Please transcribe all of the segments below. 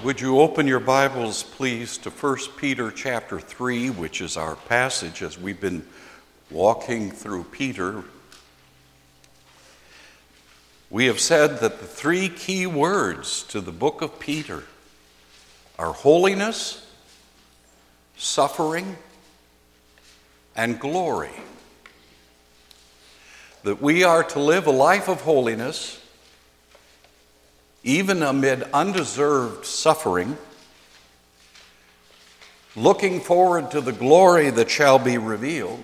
Would you open your Bibles, please, to 1 Peter chapter 3, which is our passage as we've been walking through Peter. We have said that the three key words to the book of Peter are holiness, suffering, and glory. That we are to live a life of holiness, even amid undeserved suffering, looking forward to the glory that shall be revealed,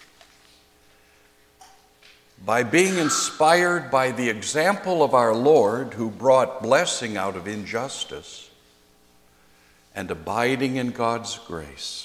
by being inspired by the example of our Lord, who brought blessing out of injustice, and abiding in God's grace.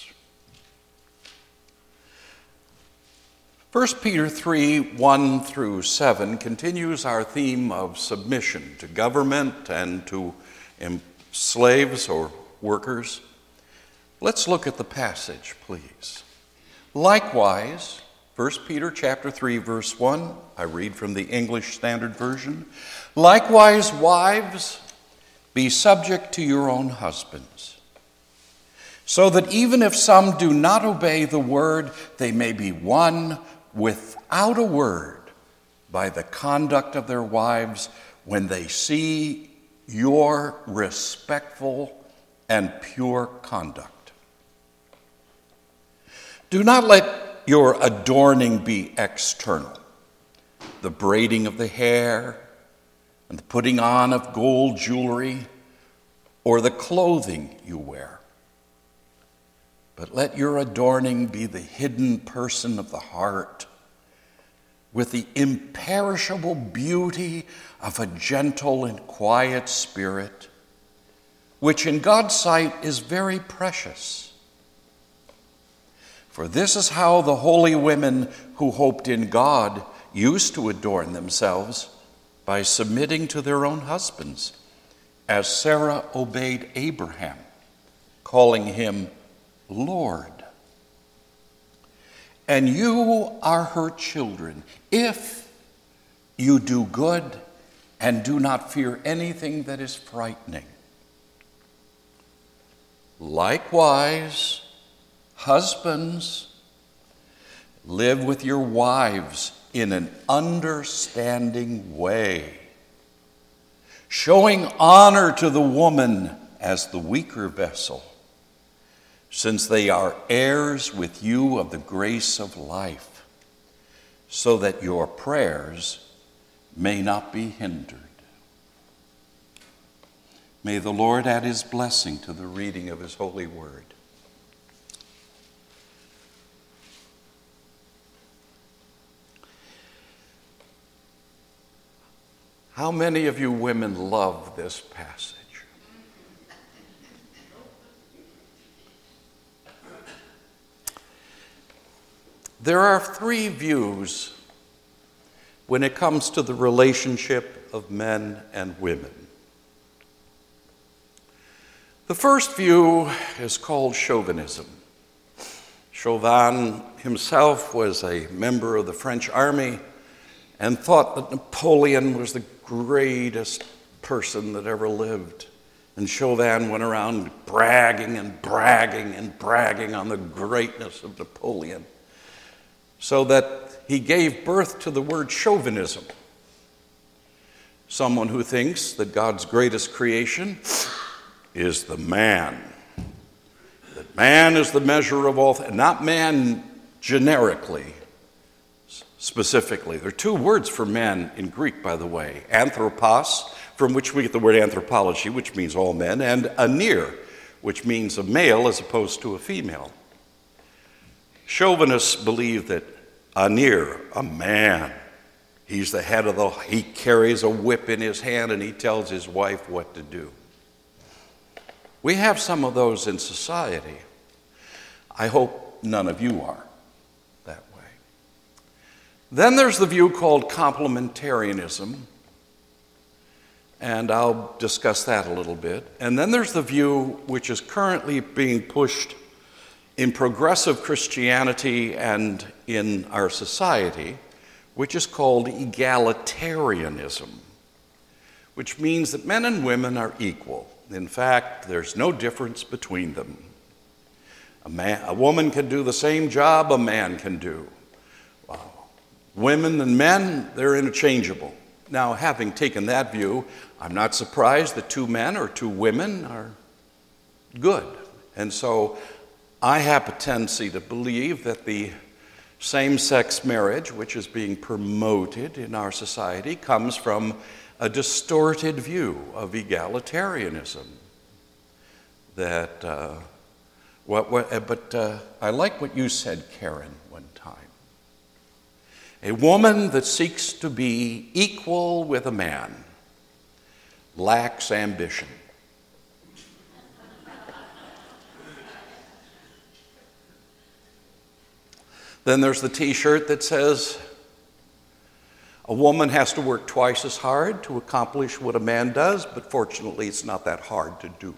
1 Peter 3, 1 through 7 continues our theme of submission to government and to slaves or workers. Let's look at the passage, please. Likewise, 1 Peter chapter 3, verse 1, I read from the English Standard Version. Likewise, wives, be subject to your own husbands, so that even if some do not obey the word, they may be won without a word by the conduct of their wives when they see your respectful and pure conduct. Do not let your adorning be external, the braiding of the hair and the putting on of gold jewelry or the clothing you wear. But let your adorning be the hidden person of the heart, with the imperishable beauty of a gentle and quiet spirit, which in God's sight is very precious. For this is how the holy women who hoped in God used to adorn themselves, by submitting to their own husbands, as Sarah obeyed Abraham, calling him Lord. And you are her children, if you do good and do not fear anything that is frightening. Likewise, husbands, live with your wives in an understanding way, showing honor to the woman as the weaker vessel, since they are heirs with you of the grace of life, so that your prayers may not be hindered. May the Lord add his blessing to the reading of his holy word. How many of you women love this passage? There are three views when it comes to the relationship of men and women. The first view is called chauvinism. Chauvin himself was a member of the French army and thought that Napoleon was the greatest person that ever lived. And Chauvin went around bragging and bragging and bragging on the greatness of Napoleon, so that he gave birth to the word chauvinism. Someone who thinks that God's greatest creation is the man. That man is the measure of all things, not man generically, specifically. There are two words for man in Greek, by the way. Anthropos, from which we get the word anthropology, which means all men, and anir, which means a male as opposed to a female. Chauvinists believe that anir, a man, he's the head of he carries a whip in his hand and he tells his wife what to do. We have some of those in society. I hope none of you are that way. Then there's the view called complementarianism, and I'll discuss that a little bit. And then there's the view which is currently being pushed in progressive Christianity and in our society, which is called egalitarianism, which means that men and women are equal. In fact, there's no difference between them. A woman can do the same job a man can do. Women and men, they're interchangeable. Now, having taken that view, I'm not surprised that two men or two women are good. And so I have a tendency to believe that the same-sex marriage, which is being promoted in our society, comes from a distorted view of egalitarianism. But I like what you said, Karen, one time. A woman that seeks to be equal with a man lacks ambition. Then there's the t-shirt that says, a woman has to work twice as hard to accomplish what a man does, but fortunately it's not that hard to do.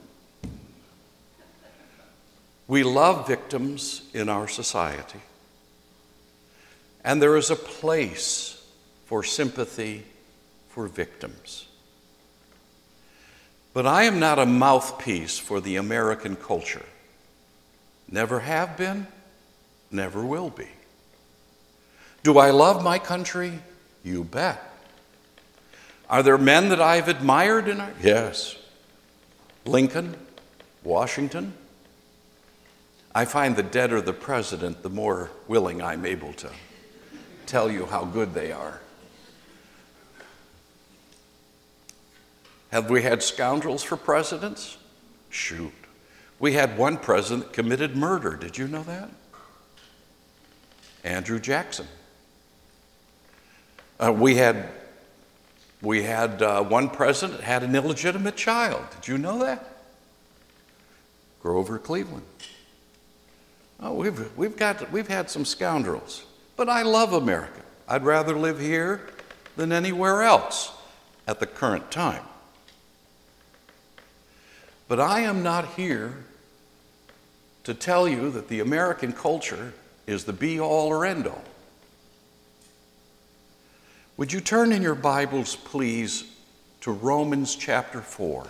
We love victims in our society, and there is a place for sympathy for victims. But I am not a mouthpiece for the American culture. Never have been, never will be. Do I love my country? You bet. Are there men that I've admired in our? Yes. Lincoln, Washington. I find the deader the president, the more willing I'm able to tell you how good they are. Have we had scoundrels for presidents? Shoot. We had one president that committed murder. Did you know that? Andrew Jackson. We had one president that had an illegitimate child. Did you know that? Grover Cleveland. Oh, we've had some scoundrels, but I love America. I'd rather live here than anywhere else at the current time. But I am not here to tell you that the American culture is the be-all or end-all. Would you turn in your Bibles, please, to Romans chapter 4.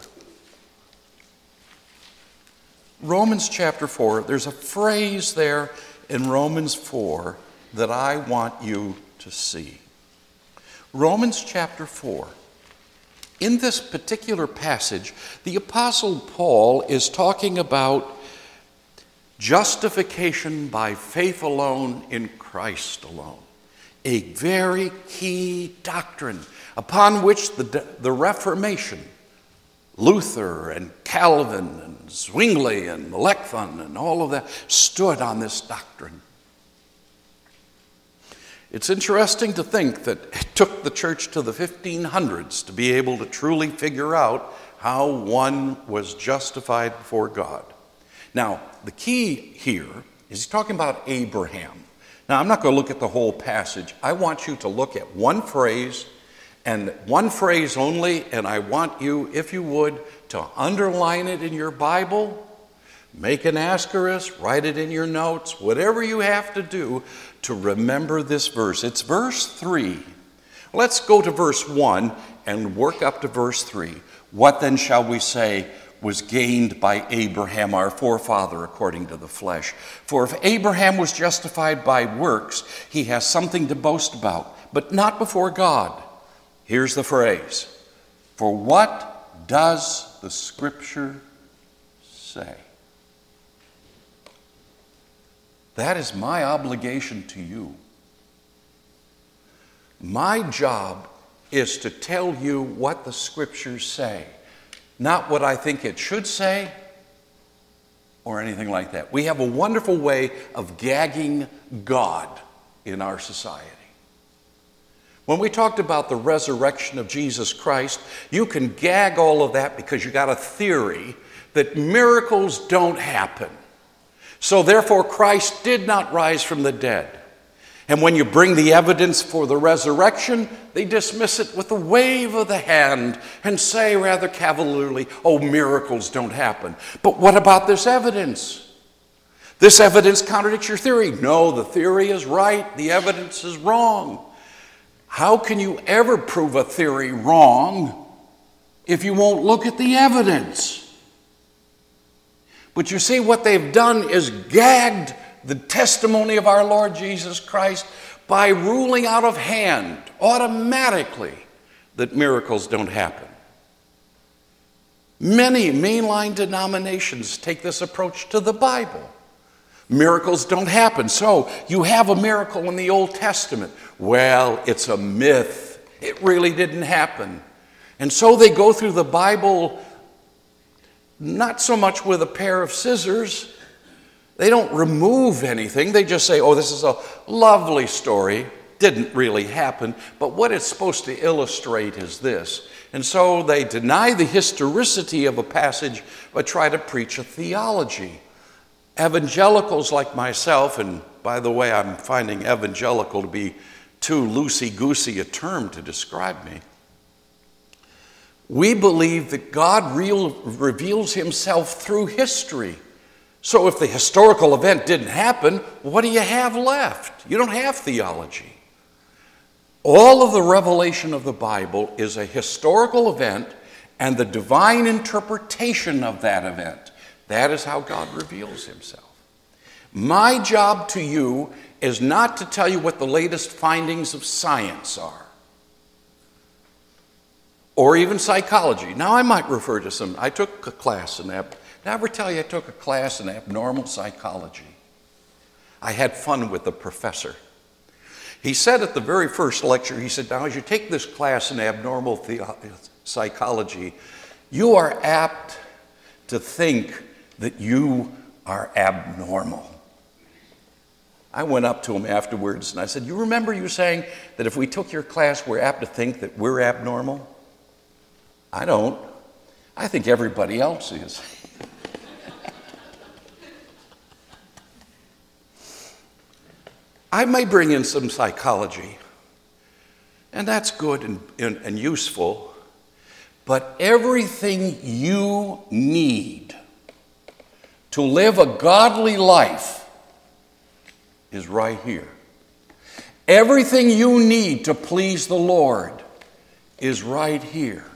Romans chapter 4, there's a phrase there in Romans 4 that I want you to see. Romans chapter 4. In this particular passage, the Apostle Paul is talking about justification by faith alone in Christ alone. A very key doctrine upon which the Reformation, Luther and Calvin and Zwingli and Melanchthon and all of that stood on this doctrine. It's interesting to think that it took the church to the 1500s to be able to truly figure out how one was justified before God. Now, the key here is he's talking about Abraham. Now, I'm not going to look at the whole passage. I want you to look at one phrase, and one phrase only, and I want you, if you would, to underline it in your Bible, make an asterisk, write it in your notes, whatever you have to do to remember this verse. It's verse 3. Let's go to verse 1 and work up to verse 3. What then shall we say was gained by Abraham, our forefather, according to the flesh? For if Abraham was justified by works, he has something to boast about, but not before God. Here's the phrase. For what does the Scripture say? That is my obligation to you. My job is to tell you what the Scriptures say, not what I think it should say or anything like that. We have a wonderful way of gagging God in our society. When we talked about the resurrection of Jesus Christ, you can gag all of that because you got a theory that miracles don't happen. So therefore, Christ did not rise from the dead. And when you bring the evidence for the resurrection, they dismiss it with a wave of the hand and say rather cavalierly, oh, miracles don't happen. But what about this evidence? This evidence contradicts your theory. No, the theory is right. The evidence is wrong. How can you ever prove a theory wrong if you won't look at the evidence? But you see, what they've done is gagged the testimony of our Lord Jesus Christ by ruling out of hand automatically that miracles don't happen. Many mainline denominations take this approach to the Bible. Miracles don't happen. So you have a miracle in the Old Testament. Well, it's a myth. It really didn't happen. And so they go through the Bible not so much with a pair of scissors. They don't remove anything. They just say, oh, this is a lovely story. Didn't really happen. But what it's supposed to illustrate is this. And so they deny the historicity of a passage but try to preach a theology. Evangelicals like myself, and by the way, I'm finding evangelical to be too loosey-goosey a term to describe me. We believe that God reveals himself through history. So if the historical event didn't happen, what do you have left? You don't have theology. All of the revelation of the Bible is a historical event and the divine interpretation of that event. That is how God reveals himself. My job to you is not to tell you what the latest findings of science are, or even psychology. Now, I might refer to some. I took a class in that. Did I ever tell you I took a class in abnormal psychology? I had fun with the professor. He said at the very first lecture, he said, now as you take this class in abnormal psychology, you are apt to think that you are abnormal. I went up to him afterwards and I said, you remember you saying that if we took your class, we're apt to think that we're abnormal? I don't. I think everybody else is. I may bring in some psychology, and that's good and useful, but everything you need to live a godly life is right here. Everything you need to please the Lord is right here.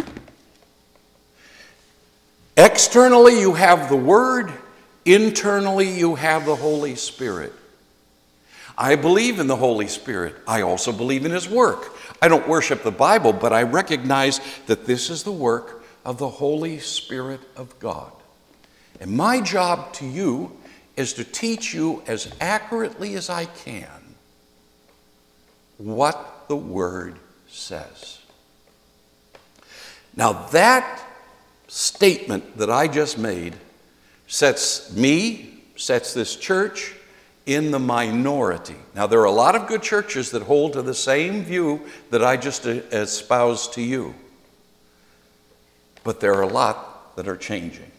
Externally, you have the Word. Internally, you have the Holy Spirit. I believe in the Holy Spirit. I also believe in his work. I don't worship the Bible, but I recognize that this is the work of the Holy Spirit of God. And my job to you is to teach you as accurately as I can what the Word says. Now that statement that I just made sets this church in the minority. Now, there are a lot of good churches that hold to the same view that I just espoused to you. But there are a lot that are changing.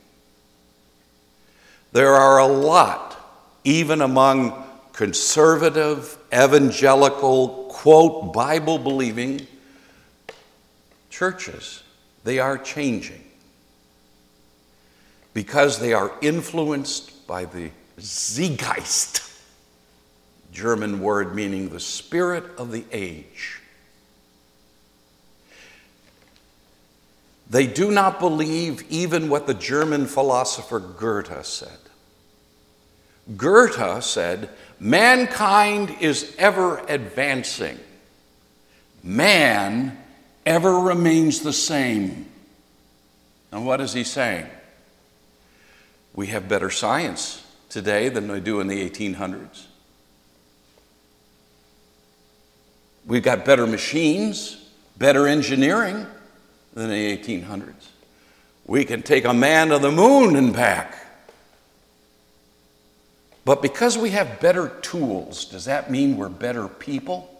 There are a lot, even among conservative, evangelical, quote, Bible-believing churches. They are changing because they are influenced by the Zeitgeist, German word meaning the spirit of the age. They do not believe even what the German philosopher Goethe said. Goethe said, mankind is ever advancing. Man ever remains the same. And what is he saying? We have better science today than they do in the 1800s. We've got better machines, better engineering than the 1800s. We can take a man to the moon and back. But because we have better tools, does that mean we're better people?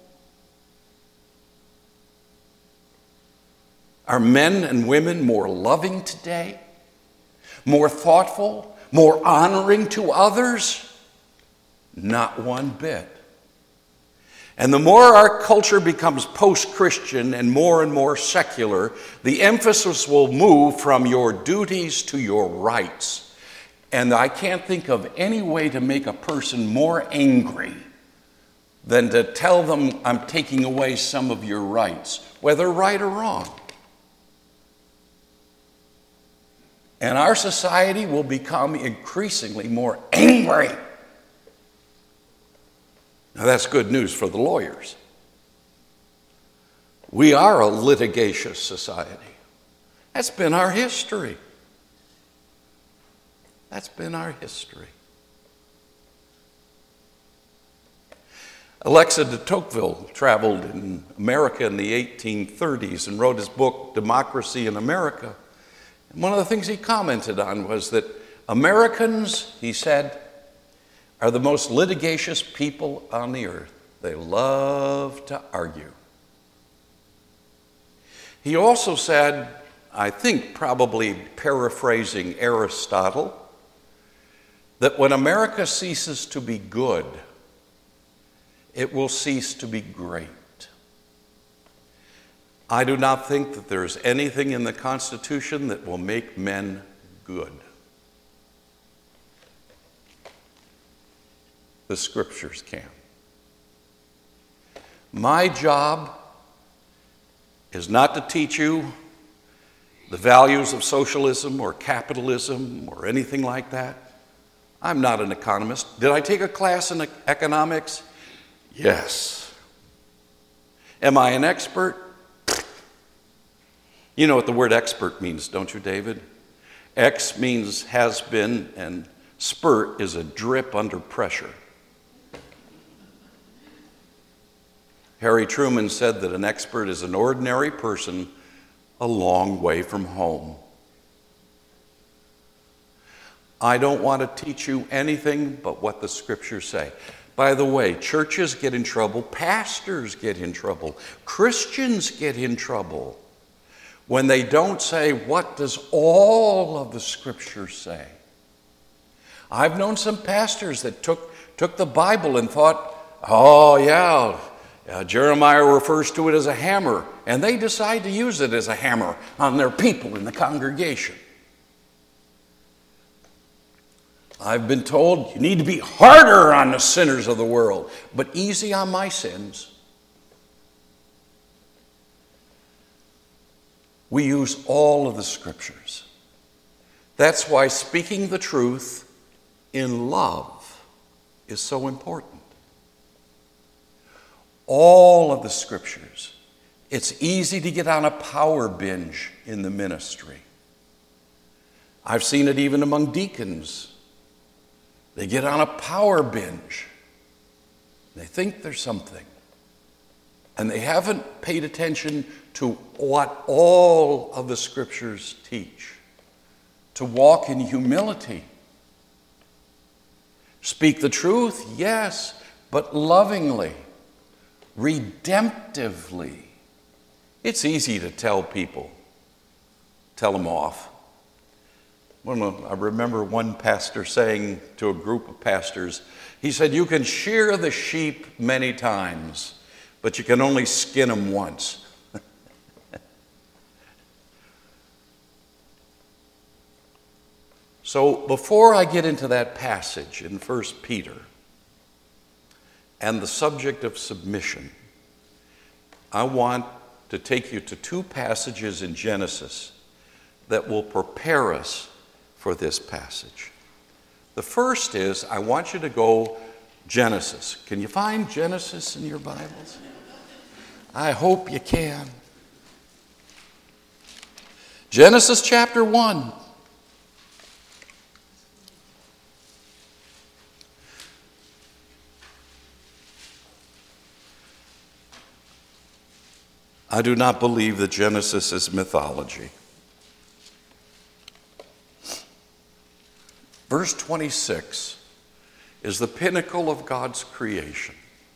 Are men and women more loving today? More thoughtful? More honoring to others? Not one bit. And the more our culture becomes post-Christian and more secular, the emphasis will move from your duties to your rights. And I can't think of any way to make a person more angry than to tell them I'm taking away some of your rights, whether right or wrong. And our society will become increasingly more angry. Now, that's good news for the lawyers. We are a litigious society. That's been our history. That's been our history. Alexa de Tocqueville traveled in America in the 1830s and wrote his book, Democracy in America. And one of the things he commented on was that Americans, he said, are the most litigious people on the earth. They love to argue. He also said, I think probably paraphrasing Aristotle, that when America ceases to be good, it will cease to be great. I do not think that there's anything in the Constitution that will make men good. The Scriptures can. My job is not to teach you the values of socialism or capitalism or anything like that. I'm not an economist. Did I take a class in economics? Yes. Am I an expert? You know what the word expert means, don't you, David? Ex means has been, and spurt is a drip under pressure. Harry Truman said that an expert is an ordinary person a long way from home. I don't want to teach you anything but what the Scriptures say. By the way, churches get in trouble, pastors get in trouble, Christians get in trouble when they don't say, what does all of the Scriptures say? I've known some pastors that took the Bible and thought, oh yeah, Jeremiah refers to it as a hammer, and they decide to use it as a hammer on their people in the congregation. I've been told you need to be harder on the sinners of the world, but easy on my sins. We use all of the Scriptures. That's why speaking the truth in love is so important. All of the Scriptures. It's easy to get on a power binge in the ministry. I've seen it even among deacons. They get on a power binge. They think there's something. And they haven't paid attention to what all of the Scriptures teach. To walk in humility. Speak the truth, yes, but lovingly. Redemptively. It's easy to tell people, tell them off. I remember one pastor saying to a group of pastors, he said, you can shear the sheep many times, but you can only skin them once. So before I get into that passage in 1 Peter, and the subject of submission, I want to take you to two passages in Genesis that will prepare us for this passage. The first is, I want you to go Genesis. Can you find Genesis in your Bibles? I hope you can. Genesis chapter 1. I do not believe that Genesis is mythology. Verse 26 is the pinnacle of God's creation.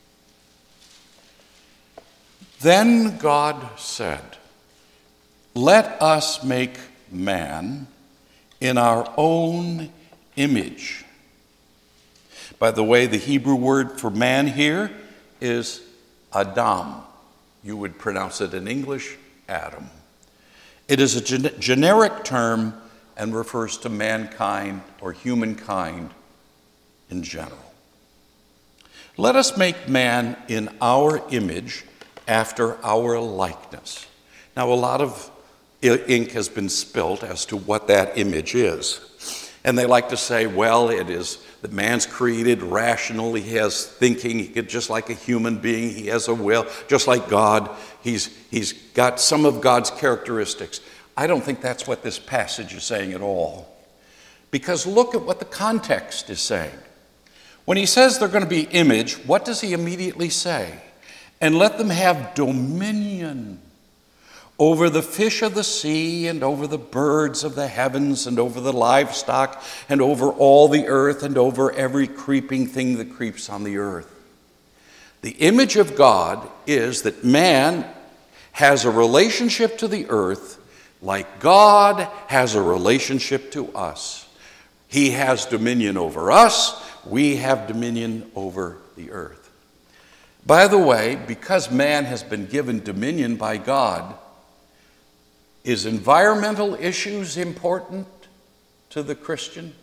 Then God said, let us make man in our own image. By the way, the Hebrew word for man here is Adam. You would pronounce it in English, Adam. It is a generic term and refers to mankind or humankind in general. Let us make man in our image after our likeness. Now, a lot of ink has been spilt as to what that image is. And they like to say, well, it is that man's created rational, he has thinking, just like a human being, he has a will, just like God, he's got some of God's characteristics. I don't think that's what this passage is saying at all. Because look at what the context is saying. When he says they're going to be image, what does he immediately say? And let them have dominion over the fish of the sea and over the birds of the heavens and over the livestock and over all the earth and over every creeping thing that creeps on the earth. The image of God is that man has a relationship to the earth like God has a relationship to us. He has dominion over us. We have dominion over the earth. By the way, because man has been given dominion by God, is environmental issues important to the Christian?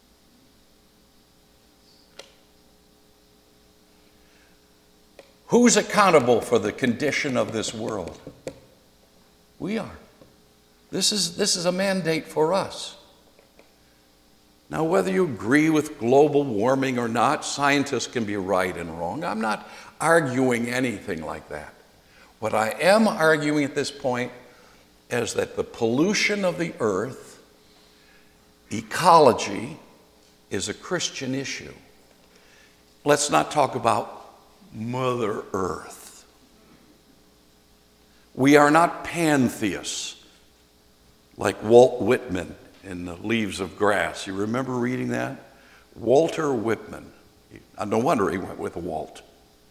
Who's accountable for the condition of this world? We are. This is a mandate for us. Now, whether you agree with global warming or not, scientists can be right and wrong. I'm not arguing anything like that. What I am arguing at this point is that the pollution of the earth, ecology, is a Christian issue. Let's not talk about Mother Earth. We are not pantheists like Walt Whitman in The Leaves of Grass. You remember reading that? Walter Whitman. No wonder he went with Walt.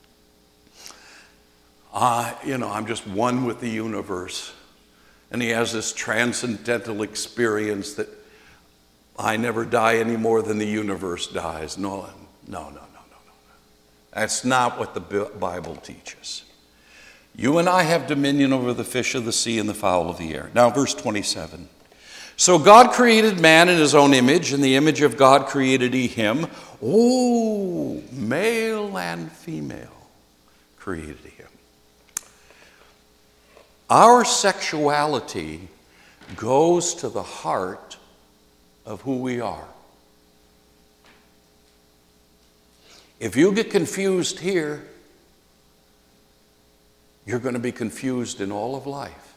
I'm just one with the universe. And he has this transcendental experience that I never die any more than the universe dies. No. That's not what the Bible teaches. You and I have dominion over the fish of the sea and the fowl of the air. Now, verse 27. So God created man in his own image. In the image of God created he him. Oh, male and female created he him. Our sexuality goes to the heart of who we are. If you get confused here, you're going to be confused in all of life.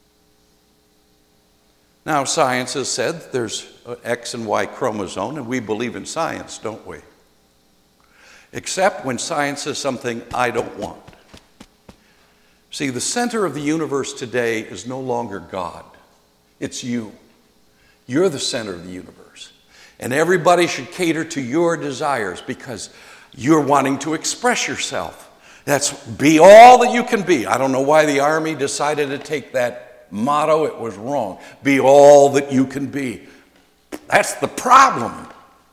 Now, science has said there's an X and Y chromosome, and we believe in science, don't we? Except when science says something I don't want. See, the center of the universe today is no longer God. It's you. You're the center of the universe. And everybody should cater to your desires because you're wanting to express yourself. That's be all that you can be. I don't know why the Army decided to take that motto. It was wrong. Be all that you can be. That's the problem.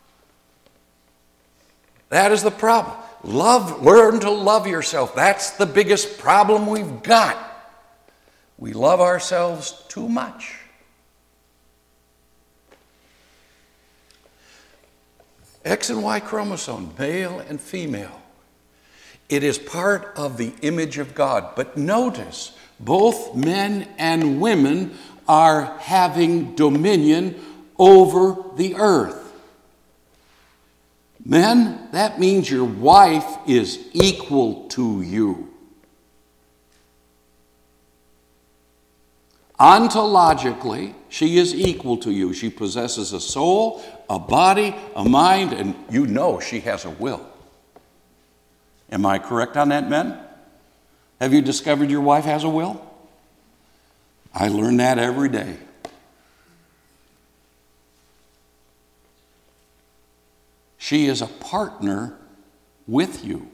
That is the problem. Learn to love yourself. That's the biggest problem we've got. We love ourselves too much. X and Y chromosome, male and female. It is part of the image of God. But notice, both men and women are having dominion over the earth. Men, that means your wife is equal to you. Ontologically, she is equal to you. She possesses a soul, a body, a mind, and you know she has a will. Am I correct on that, men? Have you discovered your wife has a will? I learn that every day. She is a partner with you.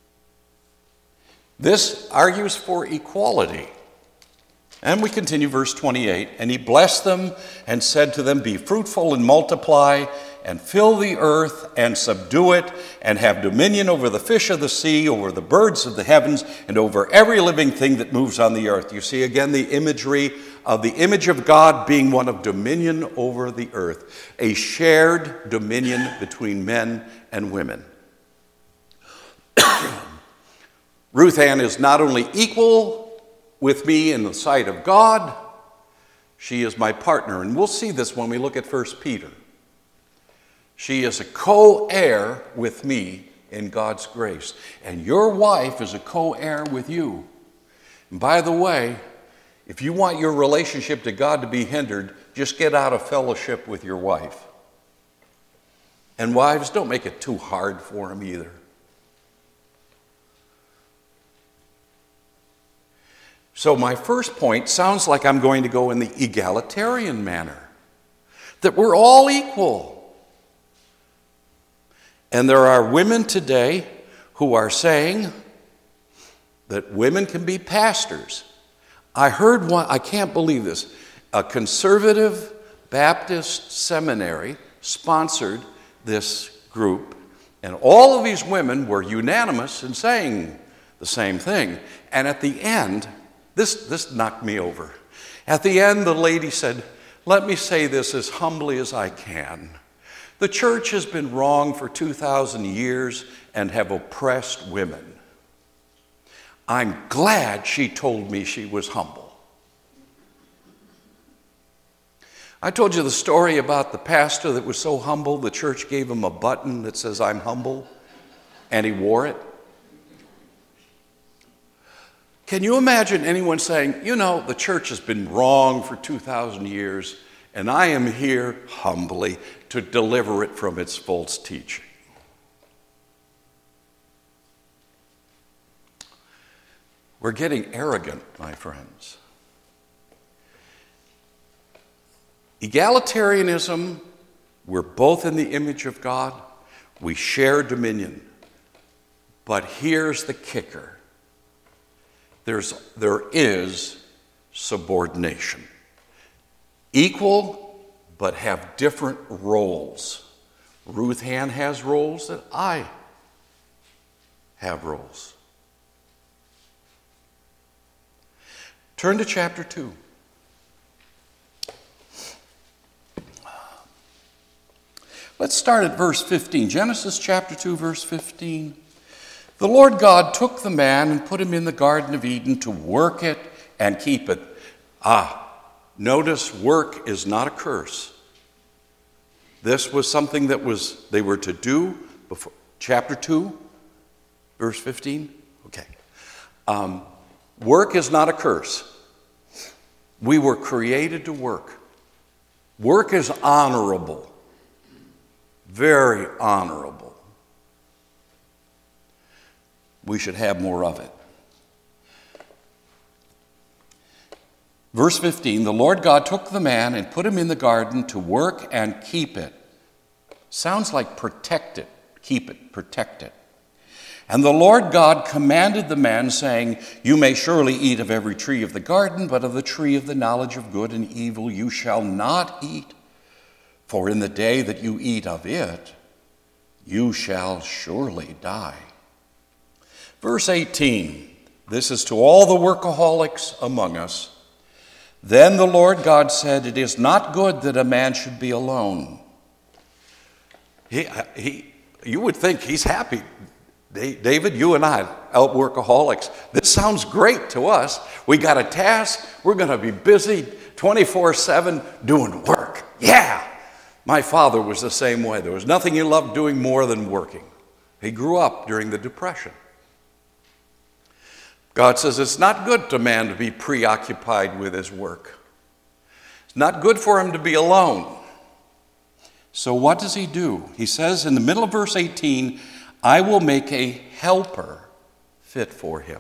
This argues for equality. And we continue verse 28. And he blessed them and said to them, be fruitful and multiply and fill the earth and subdue it and have dominion over the fish of the sea, over the birds of the heavens, and over every living thing that moves on the earth. You see again the imagery of the image of God being one of dominion over the earth, a shared dominion between men and women. Ruth Ann is not only equal with me in the sight of God, She is my partner, and we'll see this when we look at 1 Peter. She is a co-heir with me in God's grace, and your wife is a co-heir with you. And by the way, if you want your relationship to God to be hindered, just get out of fellowship with your wife. And wives, don't make it too hard for him either. So my first point sounds like I'm going to go in the egalitarian manner, that we're all equal. And there are women today who are saying that women can be pastors. I heard one, I can't believe this, a conservative Baptist seminary sponsored this group, and all of these women were unanimous in saying the same thing. And at the end, this knocked me over. At the end, the lady said, "Let me say this as humbly as I can. The church has been wrong for 2,000 years and have oppressed women. I'm glad she told me she was humble." I told you the story about the pastor that was so humble, the church gave him a button that says, "I'm humble," and he wore it. Can you imagine anyone saying, "You know, the church has been wrong for 2,000 years, and I am here humbly to deliver it from its false teaching"? We're getting arrogant, my friends. Egalitarianism, we're both in the image of God. We share dominion. But here's the kicker. There is subordination. Equal, but have different roles. Ruth Hand has roles that I have roles. Turn to chapter 2. Let's start at verse 15. Genesis chapter 2, verse 15. The Lord God took the man and put him in the Garden of Eden to work it and keep it. Notice work is not a curse. This was something that they were to do before. Chapter 2, verse 15. Okay. Work is not a curse. We were created to work. Work is honorable. Very honorable. We should have more of it. Verse 15, the Lord God took the man and put him in the garden to work and keep it. Sounds like protect it, keep it, protect it. And the Lord God commanded the man, saying, "You may surely eat of every tree of the garden, but of the tree of the knowledge of good and evil you shall not eat. For in the day that you eat of it, you shall surely die." Verse 18, this is to all the workaholics among us. Then the Lord God said, "It is not good that a man should be alone." You would think he's happy. David, you and I, out workaholics. This sounds great to us. We got a task. We're going to be busy 24/7 doing work. Yeah. My father was the same way. There was nothing he loved doing more than working. He grew up during the Depression. God says it's not good to man to be preoccupied with his work. It's not good for him to be alone. So what does he do? He says in the middle of verse 18, "I will make a helper fit for him."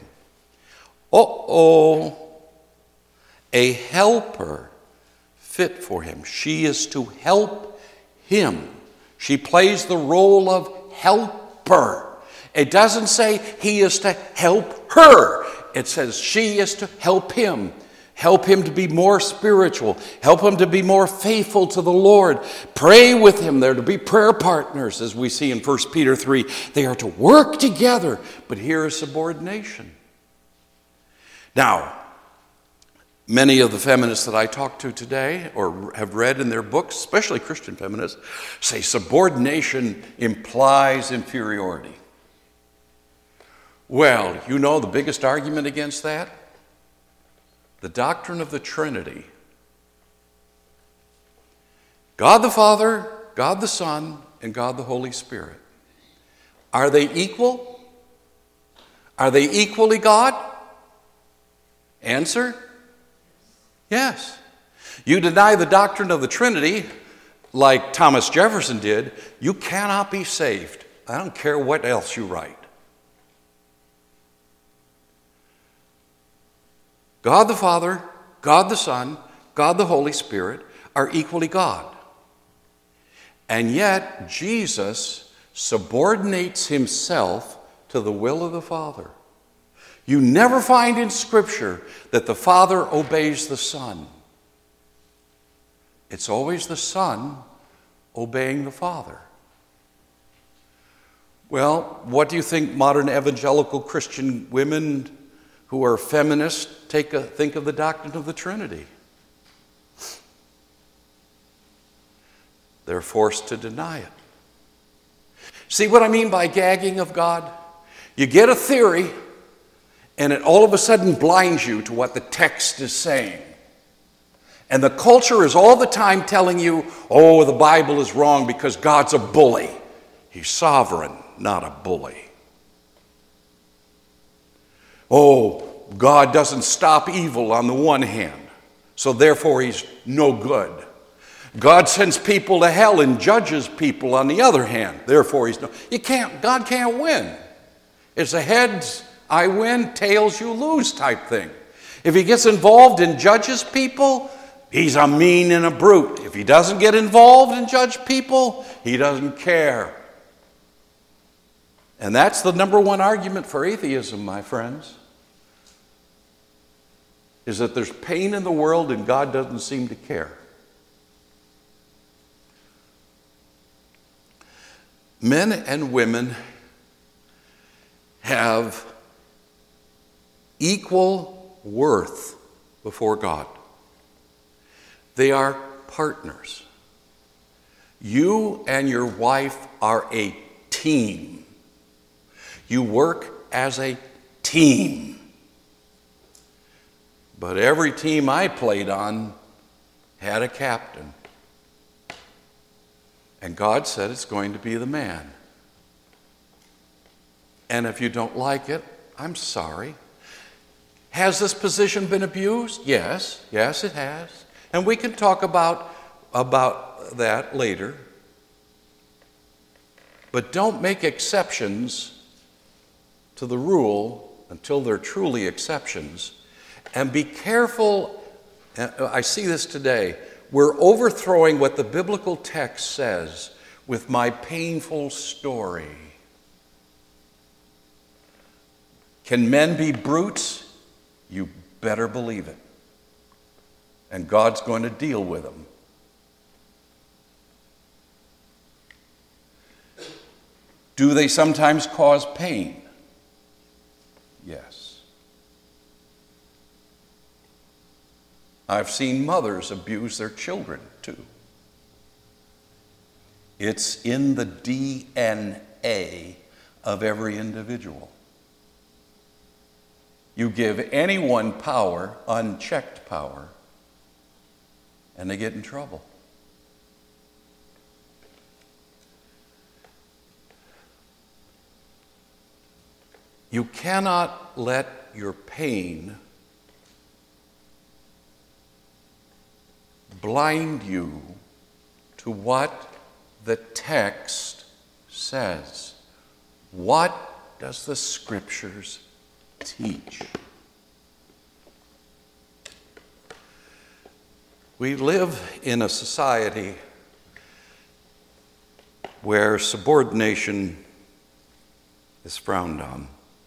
A helper fit for him. She is to help him. She plays the role of helper. It doesn't say he is to help her. It says she is to help him. Help him to be more spiritual. Help him to be more faithful to the Lord. Pray with him. They're to be prayer partners, as we see in 1 Peter 3. They are to work together. But here is subordination. Now, many of the feminists that I talk to today or have read in their books, especially Christian feminists, say subordination implies inferiority. Well, you know the biggest argument against that? The doctrine of the Trinity God the Father, God the Son, and God the Holy Spirit. Are they equal? Are they equally God? Answer, yes. You deny the doctrine of the Trinity, like Thomas Jefferson did, you cannot be saved. I don't care what else you write. God the Father, God the Son, God the Holy Spirit are equally God. And yet, Jesus subordinates himself to the will of the Father. You never find in Scripture that the Father obeys the Son. It's always the Son obeying the Father. Well, what do you think modern evangelical Christian women who are feminists think of the doctrine of the Trinity? They're forced to deny it. See what I mean by gagging of God? You get a theory, and it all of a sudden blinds you to what the text is saying. And the culture is all the time telling you, oh, the Bible is wrong because God's a bully. He's sovereign, not a bully. Oh, God doesn't stop evil on the one hand, so therefore he's no good. God sends people to hell and judges people on the other hand, therefore he's no. God can't win. It's a heads, I win, tails, you lose type thing. If he gets involved and judges people, he's a mean and a brute. If he doesn't get involved and judge people, he doesn't care. And that's the number one argument for atheism, my friends, is that there's pain in the world and God doesn't seem to care. Men and women have equal worth before God. They are partners. You and your wife are a team. You work as a team. But every team I played on had a captain. And God said it's going to be the man. And if you don't like it, I'm sorry. Has this position been abused? Yes, it has. And we can talk about that later. But don't make exceptions to the rule until they're truly exceptions. And be careful, I see this today, we're overthrowing what the biblical text says with my painful story. Can men be brutes? You better believe it. And God's going to deal with them. Do they sometimes cause pain? Yes. I've seen mothers abuse their children too. It's in the DNA of every individual. You give anyone power, unchecked power, and they get in trouble. You cannot let your pain blind you to what the text says. What does the Scriptures teach? We live in a society where subordination is frowned on.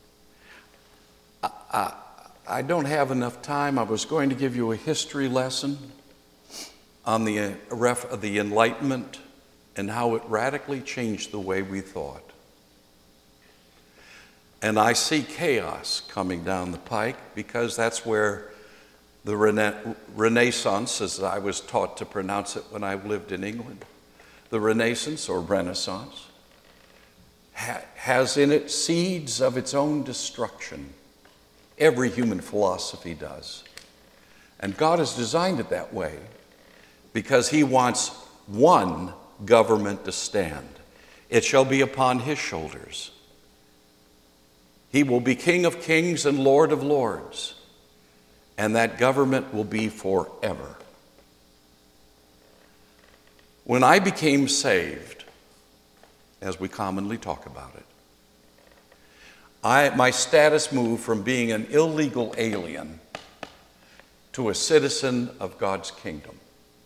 I don't have enough time. I was going to give you a history lesson on the Enlightenment and how it radically changed the way we thought. And I see chaos coming down the pike because that's where the Renaissance, as I was taught to pronounce it when I lived in England, the Renaissance or Renaissance, has in it seeds of its own destruction. Every human philosophy does. And God has designed it that way because he wants one government to stand. It shall be upon his shoulders. He will be King of kings and Lord of lords, and that government will be forever. When I became saved, as we commonly talk about it, my status moved from being an illegal alien to a citizen of God's kingdom.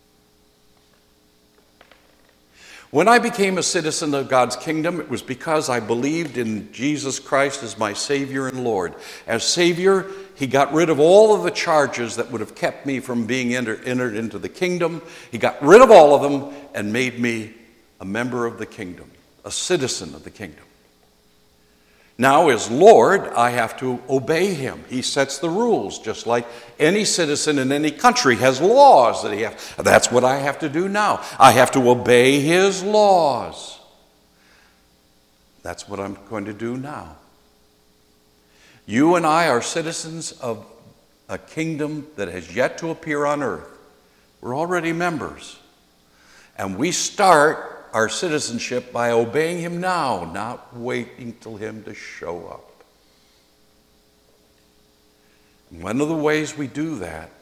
When I became a citizen of God's kingdom, it was because I believed in Jesus Christ as my Savior and Lord. As Savior, he got rid of all of the charges that would have kept me from being entered into the kingdom. He got rid of all of them and made me a member of the kingdom, a citizen of the kingdom. Now, as Lord, I have to obey him. He sets the rules, just like any citizen in any country has laws that he has. That's what I have to do now. I have to obey his laws. That's what I'm going to do now. You and I are citizens of a kingdom that has yet to appear on earth. We're already members. And we start our citizenship by obeying him now, not waiting till him to show up. One of the ways we do that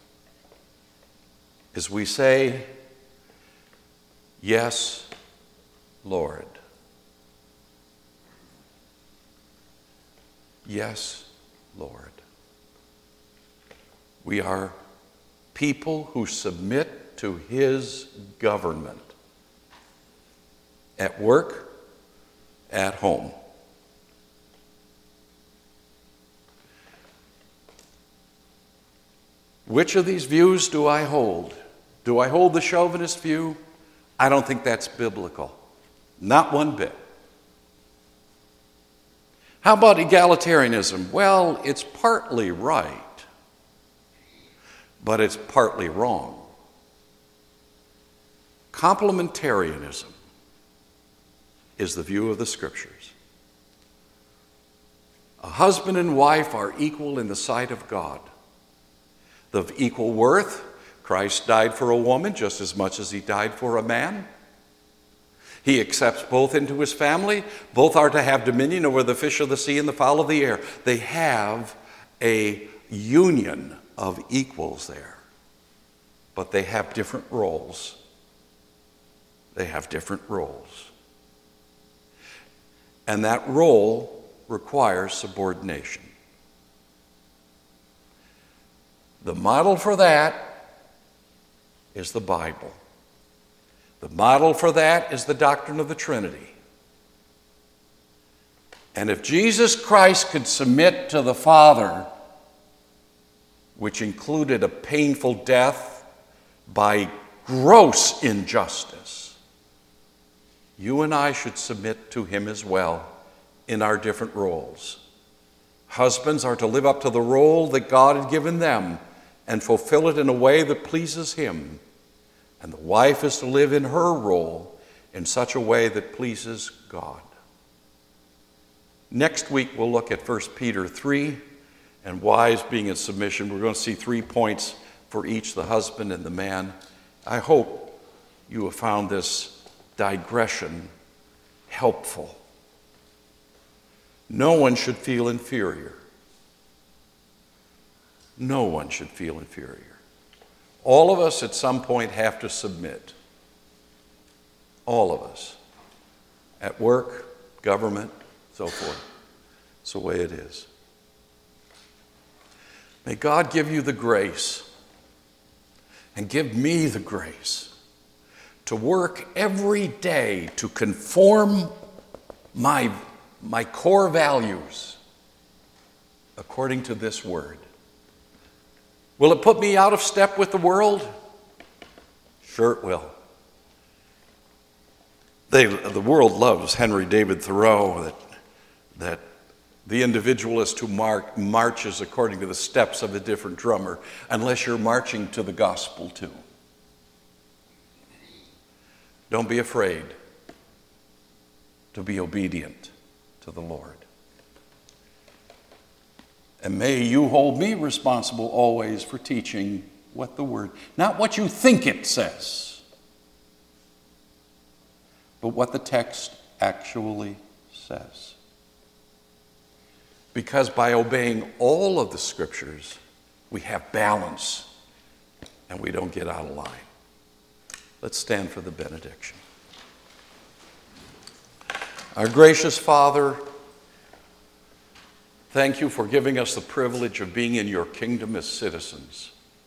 is we say, "Yes, Lord." Yes, Lord. We are people who submit to his government. At work, at home. Which of these views do I hold? Do I hold the chauvinist view? I don't think that's biblical. Not one bit. How about egalitarianism? Well, it's partly right, but it's partly wrong. Complementarianism is the view of the Scriptures. A husband and wife are equal in the sight of God. Of equal worth, Christ died for a woman just as much as he died for a man. He accepts both into his family. Both are to have dominion over the fish of the sea and the fowl of the air. They have a union of equals there, but they have different roles. They have different roles. And that role requires subordination. The model for that is the Bible. The model for that is the doctrine of the Trinity. And if Jesus Christ could submit to the Father, which included a painful death by gross injustice, you and I should submit to him as well in our different roles. Husbands are to live up to the role that God had given them and fulfill it in a way that pleases him. And the wife is to live in her role in such a way that pleases God. Next week we'll look at 1 Peter 3 and wives being in submission. We're going to see 3 points for each, the husband and the man. I hope you have found this digression helpful. No one should feel inferior. No one should feel inferior. All of us at some point have to submit. All of us. At work, government, so forth. It's the way it is. May God give you the grace and give me the grace to work every day to conform my core values according to this word. Will it put me out of step with the world? Sure it will. The world loves Henry David Thoreau, that the individualist who marches according to the steps of a different drummer, unless you're marching to the gospel too. Don't be afraid to be obedient to the Lord. And may you hold me responsible always for teaching what the Word, not what you think it says, but what the text actually says. Because by obeying all of the scriptures, we have balance and we don't get out of line. Let's stand for the benediction. Our gracious Father, thank you for giving us the privilege of being in your kingdom as citizens.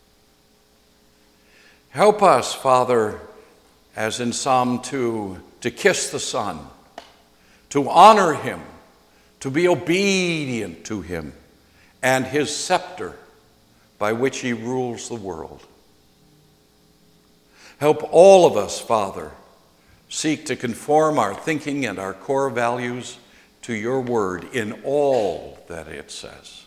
Help us, Father, as in Psalm 2, to kiss the Son, to honor him, to be obedient to him and his scepter by which he rules the world. Help all of us, Father, seek to conform our thinking and our core values to your word in all that it says,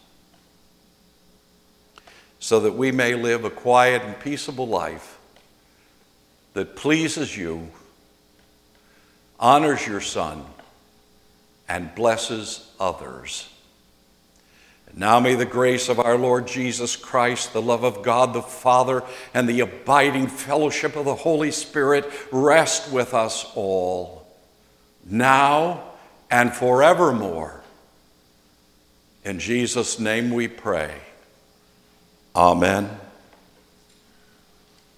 so that we may live a quiet and peaceable life that pleases you, honors your Son, and blesses others. And now may the grace of our Lord Jesus Christ, the love of God the Father, and the abiding fellowship of the Holy Spirit rest with us all, now and forevermore. In Jesus' name we pray. Amen.